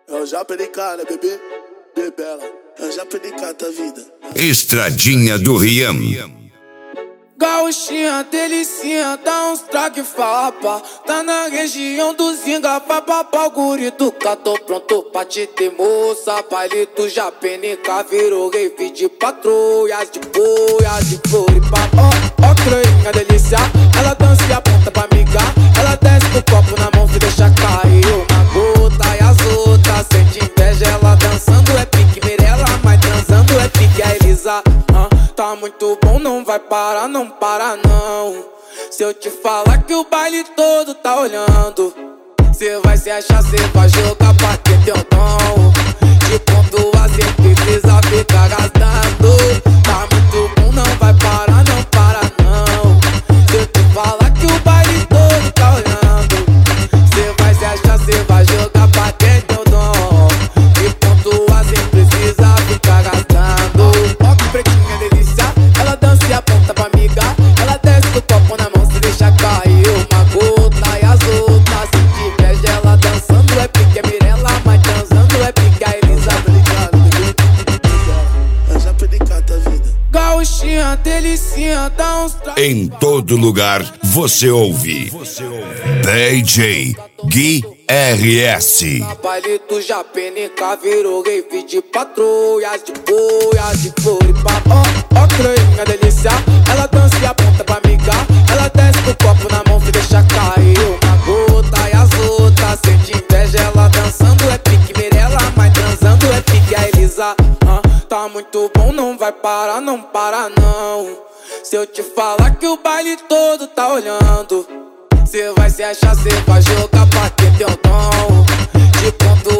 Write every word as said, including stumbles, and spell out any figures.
Eu já perdi cara, bebê, bebela. Eu já perdi cara da vida. Estradinha do Riam. Gauchinha, delicinha, dá uns traque fapa. Tá na região do Zinga, papapá, o guri do cá. Tô pronto pra te ter, moça. Palito já penica, virou rave de patrulhas, de boias, de floripa. Ó, ó, croinha, delícia. Ela dança e aponta pra migar. Ela desce com o copo na mão, se deixa cair uma gota. E as outras sente inveja, ela dançando é pique Mirella, mas transando é pique a Elisa. ah, Tá muito bom, não vai parar, não para não. Se eu te falar que o baile todo tá olhando, cê vai se achar, cê vai jogar pra ter teu dom. De pontua sem precisa ficar gastando. Tá muito bom, não vai parar, não para não. Se eu te falar que o baile todo tá olhando, cê vai se achar, cê vai jogar pra ter teu dom. De pontua sem precisa ficar gastando. Ó que pretinha delícia, ela dança e aponta pra migar. Ela desce do copo na mão, se deixa cair uma gota. E as outras se inveja, ela dançando é pique é Mirella, mas transando é pique a Elisa. Eu já perdi cara da vida. Gauchinha, delicinha, dá uns tra... Em todo lugar você ouve D J Gui R S. Palito já penica, virou rave de patrulhas, de boias, de floripa. Ó, ó, croinha, delícia. Ela dança e aponta pra migar. Ela desce com o copo na mão, se deixa cair uma gota. E as outras sente inveja, ela dançando é pique Mirella, mas transando é pique a Elisa. ah, Tá muito bom, não vai parar, não para não. Se eu te falar que o baile todo tá olhando, cê vai se achar, cê vai jogar pra ter teu dom. De ponto